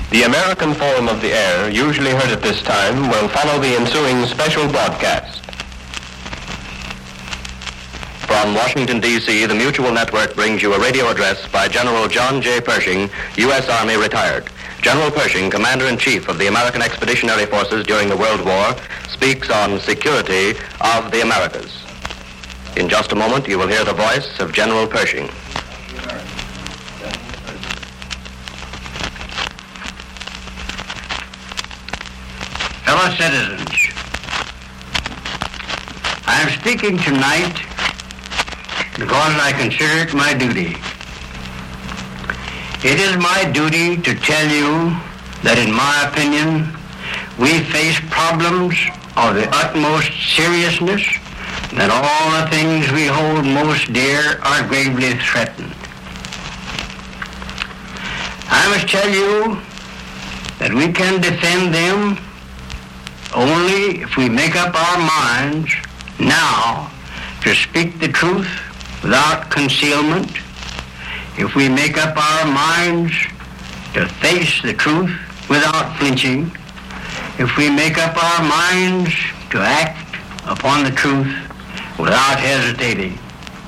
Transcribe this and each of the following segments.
The American form of the air, usually heard at this time, will follow the ensuing special broadcast. From Washington, D.C., the Mutual Network brings you a radio address by General John J. Pershing, U.S. Army retired. General Pershing, Commander-in-Chief of the American Expeditionary Forces during the World War, speaks on security of the Americas. In just a moment, you will hear the voice of General Pershing. Fellow citizens, I am speaking tonight because I consider it my duty. It is my duty to tell you that, in my opinion, we face problems of the utmost seriousness, that all the things we hold most dear are gravely threatened. I must tell you that we can defend them only if we make up our minds now to speak the truth without concealment, if we make up our minds to face the truth without flinching, if we make up our minds to act upon the truth without hesitating.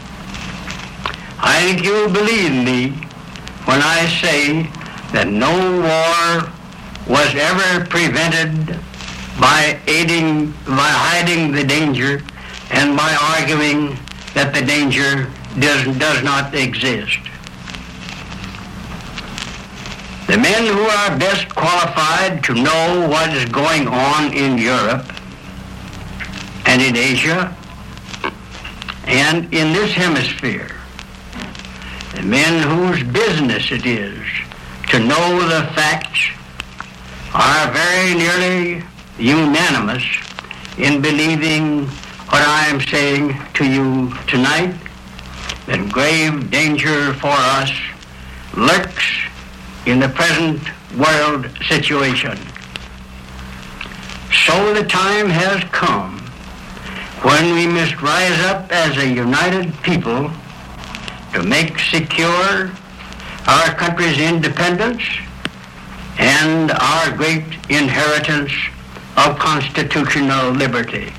I think you will believe me when I say that no war was ever prevented by hiding the danger and by arguing that the danger does not exist. The men who are best qualified to know what is going on in Europe and in Asia and in this hemisphere, the men whose business it is to know the facts, are very nearly unanimous in believing what I am saying to you tonight, that grave danger for us lurks in the present world situation. So the time has come when we must rise up as a united people to make secure our country's independence and our great inheritance of constitutional liberty.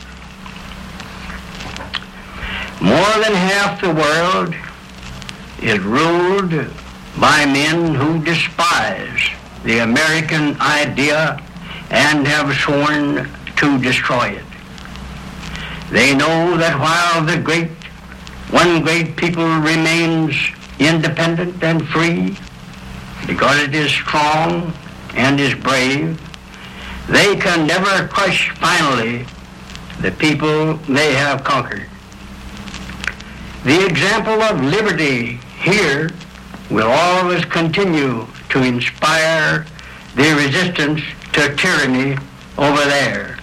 More than half the world is ruled by men who despise the American idea and have sworn to destroy it. They know that while one great people remains independent and free, because it is strong and is brave, they can never crush finally the people they have conquered. The example of liberty here will always continue to inspire the resistance to tyranny over there.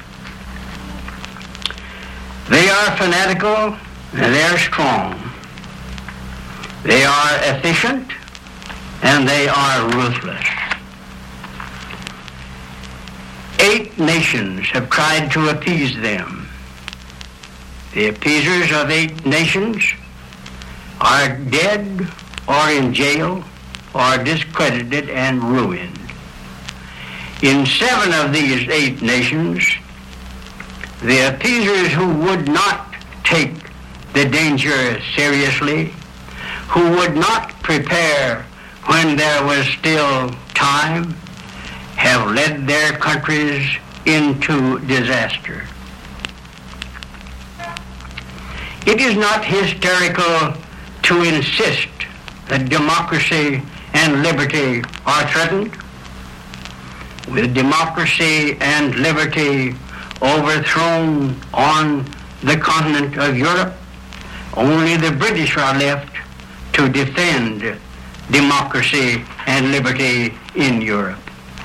They are fanatical and they are strong. They are efficient and they are ruthless. 8 nations have tried to appease them. The appeasers of 8 nations are dead or in jail or discredited and ruined. In 7 of these 8 nations, the appeasers who would not take the danger seriously, who would not prepare when there was still time, have led their countries into disaster. It is not hysterical to insist that democracy and liberty are threatened. With democracy and liberty overthrown on the continent of Europe, only the British are left to defend democracy and liberty in Europe.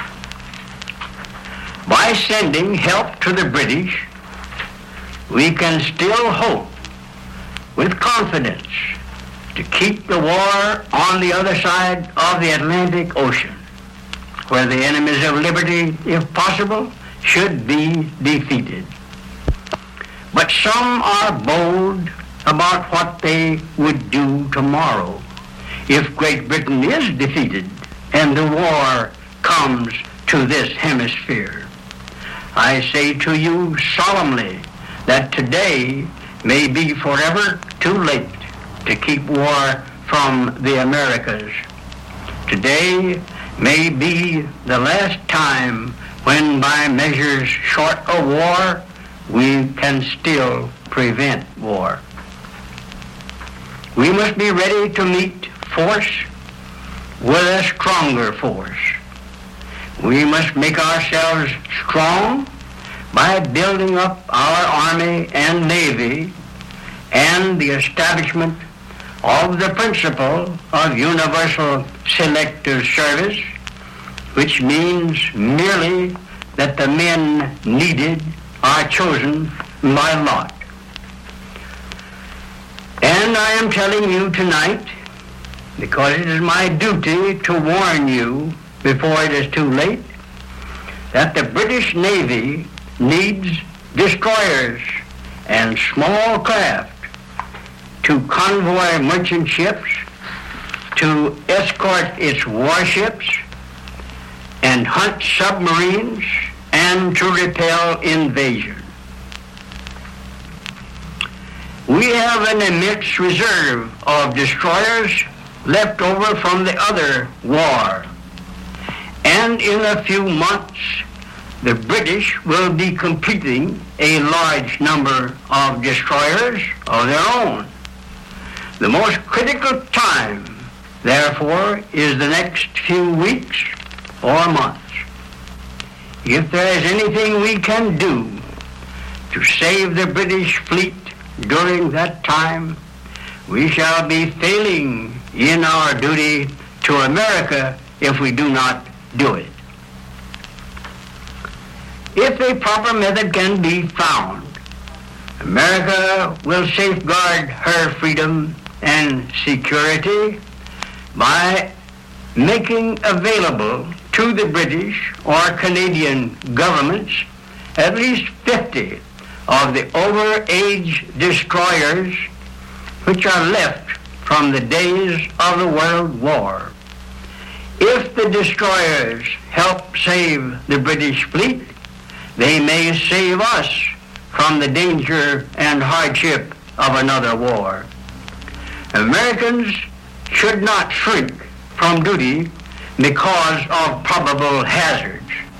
By sending help to the British, we can still hope with confidence to keep the war on the other side of the Atlantic Ocean, where the enemies of liberty, if possible, should be defeated. But some are bold about what they would do tomorrow if Great Britain is defeated and the war comes to this hemisphere. I say to you solemnly that today may be forever too late to keep war from the Americas. Today may be the last time when by measures short of war we can still prevent war. We must be ready to meet force with a stronger force. We must make ourselves strong by building up our Army and Navy and the establishment of the principle of universal selective service, which means merely that the men needed are chosen by lot. And I am telling you tonight, because it is my duty to warn you before it is too late, that the British Navy needs destroyers and small craft to convoy merchant ships, to escort its warships, and hunt submarines, and to repel invasion. We have an immense reserve of destroyers left over from the other war. And in a few months, the British will be completing a large number of destroyers of their own. The most critical time, therefore, is the next few weeks or months. If there is anything we can do to save the British fleet during that time, we shall be failing in our duty to America if we do not do it. If a proper method can be found, America will safeguard her freedom and security by making available to the British or Canadian governments at least 50 of the overage destroyers which are left from the days of the World War. If the destroyers help save the British fleet, they may save us from the danger and hardship of another war. Americans should not shrink from duty because of probable hazards.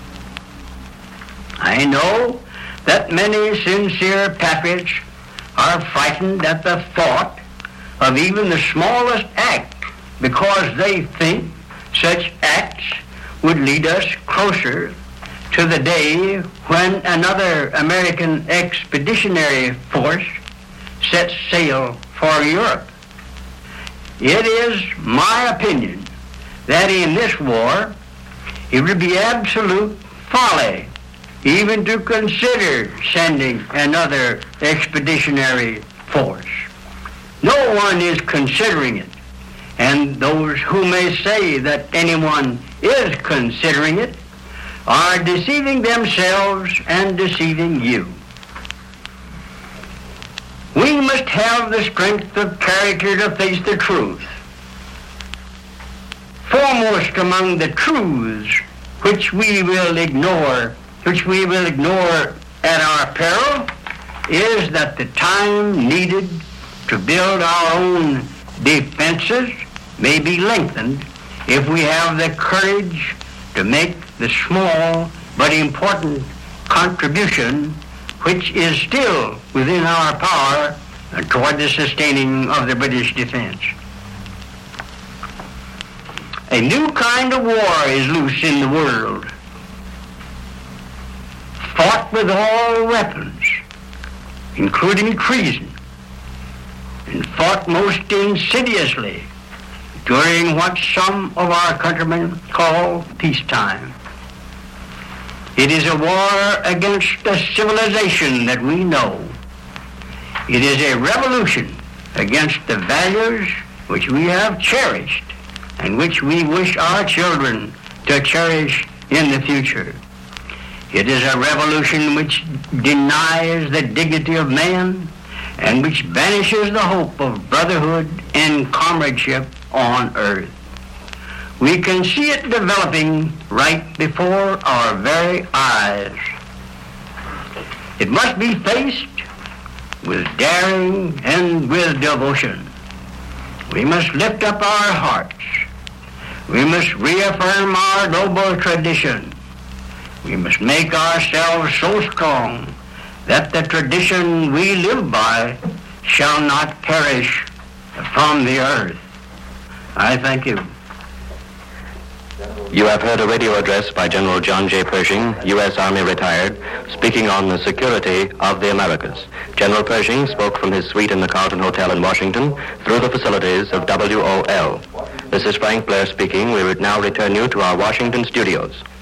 I know that many sincere patriots are frightened at the thought of even the smallest act because they think such acts would lead us closer to the day when another American expeditionary force sets sail for Europe. It is my opinion that in this war it would be absolute folly even to consider sending another expeditionary force. No one is considering it, and those who may say that anyone is considering it are deceiving themselves and deceiving you. We must have the strength of character to face the truth. Foremost among the truths which we will ignore at our peril, is that the time needed to build our own defenses may be lengthened if we have the courage to make the small but important contribution which is still within our power toward the sustaining of the British defense. A new kind of war is loose in the world, fought with all weapons, including treason, and fought most insidiously during what some of our countrymen call peacetime. It is a war against the civilization that we know. It is a revolution against the values which we have cherished and which we wish our children to cherish in the future. It is a revolution which denies the dignity of man and which banishes the hope of brotherhood and comradeship on earth. We can see it developing right before our very eyes. It must be faced with daring and with devotion. We must lift up our hearts. We must reaffirm our noble tradition. We must make ourselves so strong that the tradition we live by shall not perish from the earth. I thank you. You have heard a radio address by General John J. Pershing, U.S. Army retired, speaking on the security of the Americas. General Pershing spoke from his suite in the Carlton Hotel in Washington through the facilities of WOL. This is Frank Blair speaking. We would now return you to our Washington studios.